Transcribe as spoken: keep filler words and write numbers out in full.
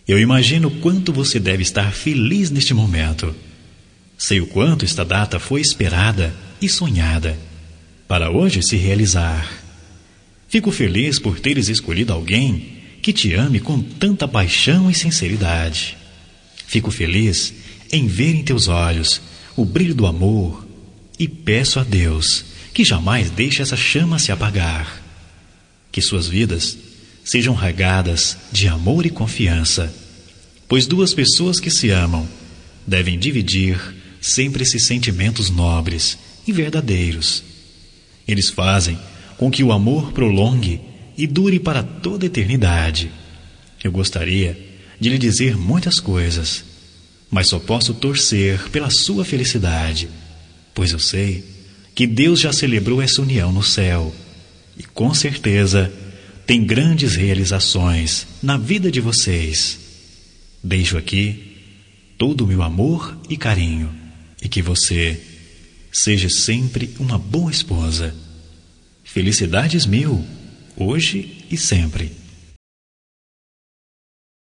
Eu imagino quanto você deve estar feliz neste momento. Sei o quanto esta data foi esperada e sonhada para hoje se realizar. Fico feliz por teres escolhido alguém que te ame com tanta paixão e sinceridade. Fico feliz em ver em teus olhos o brilho do amor e peço a Deus que jamais deixe essa chama se apagar. Que suas vidas sejam regadas de amor e confiança, pois duas pessoas que se amam devem dividir sempre esses sentimentos nobres e verdadeiros. Eles fazem com que o amor prolongue e dure para toda a eternidade. Eu gostaria de lhe dizer muitas coisas, mas só posso torcer pela sua felicidade, pois eu sei que Deus já celebrou essa união no céu e com certeza tem grandes realizações na vida de vocês. Deixo aqui todo o meu amor e carinho e que você seja sempre uma boa esposa. Felicidades mil, hoje e sempre.